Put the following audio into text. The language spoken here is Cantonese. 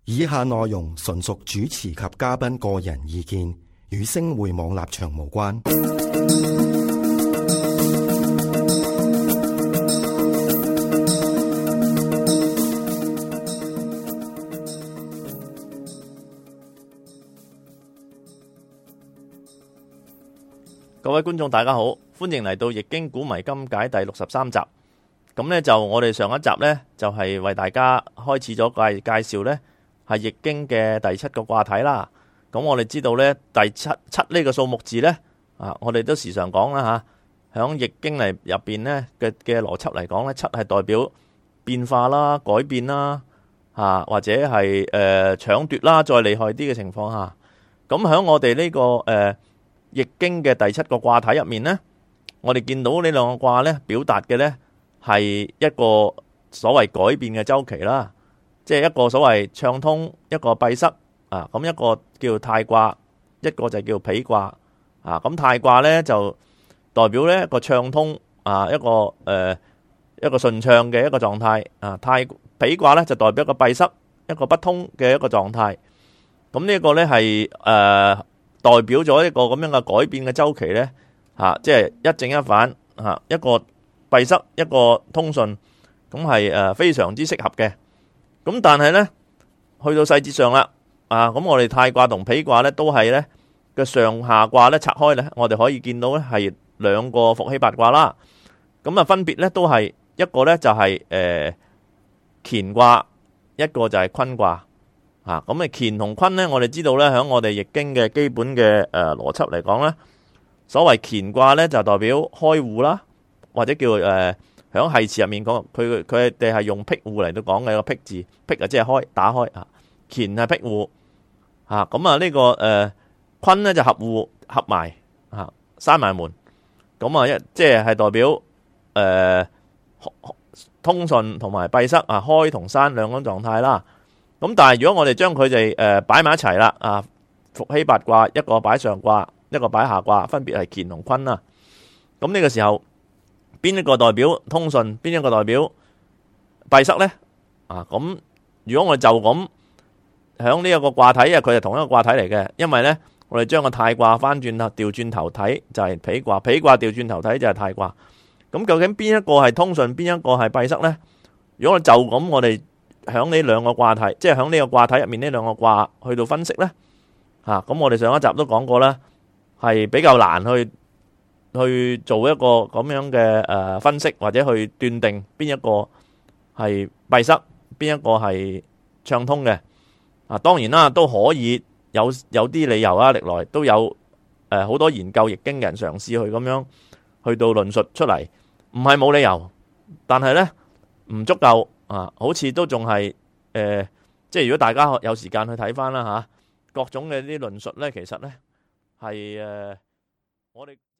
以下內容純屬主持及嘉賓個人意見，與星匯網立場無關。 各位觀眾大家好，歡迎嚟到《易經古謎今解》第63集。咁呢，就我哋上一集呢，就係為大家開始咗介紹呢係易經嘅第7個卦體啦。咁我哋知道呢，第七呢個數目字呢，我哋都時常講啦吓，響易經嚟入邊呢嘅邏輯嚟講呢，七係代表變化啦、改變啦，或者係搶奪啦，再厲害啲嘅情況下，咁響我哋呢個易經嘅第7個卦體入面呢，我哋見到呢兩個卦呢，表達嘅呢係一個所謂改變嘅周期啦，即係一個所謂暢通，一個閉塞咁一個叫泰卦，一個就叫否卦咁泰卦呢，就代表呢一個暢通一個順暢嘅一個狀態否卦呢，就代表一個閉塞，一個不通嘅一個狀態。咁呢個呢係代表咗一個咁樣嘅改變嘅周期呢，即係一正一反一個閉塞，一個通順，咁係非常之適合嘅。咁但係呢，去到細節上啦，咁我哋泰卦同否卦呢，都係呢嘅上下卦呢拆開呢，我哋可以見到呢係兩個伏羲八卦啦。咁分別呢都係一個呢就係乾卦，一個就係坤卦。咁乾同坤呢，我哋知道呢，響我哋易經嘅基本嘅邏輯嚟講呢，所謂乾卦呢，就代表開戶啦，或者叫響繫辭入面講，佢哋係用辟戶嚟到講嘅一個辟字，辟即係開打開乾係辟戶咁呢個坤呢，就合戶合埋閂埋門，咁即係代表通順同埋閉塞開同閂兩種狀態啦。咁但係如果我哋將佢哋擺埋一齊啦，伏羲八卦一個擺上卦，一個擺下卦，分別係乾同坤啦。咁呢個時候邊一個代表通順，邊一個代表閉塞呢？咁如果我哋就咁響呢一個卦體，佢係同一個卦體嚟嘅，因為呢，我哋將個泰卦翻轉調轉頭睇就係否卦，否卦調轉頭睇就係泰卦。咁究竟邊一個係通順，邊一個係閉塞呢？如果我就咁我哋響呢兩個卦體，即係響呢個卦體入面呢兩個卦去到分析呢，咁我哋上一集都講過啦，係比較難去做一個咁樣嘅分析，或者去斷定邊一個係閉塞，邊一個係暢通嘅。當然啦，都可以有啲理由歷來都有好多研究易經嘅人嘗試去咁樣去到論述出嚟，唔係冇理由，但係呢唔足夠。好似都仲係即係如果大家有時間去睇翻啦各種嘅啲論述呢，其實呢係我哋。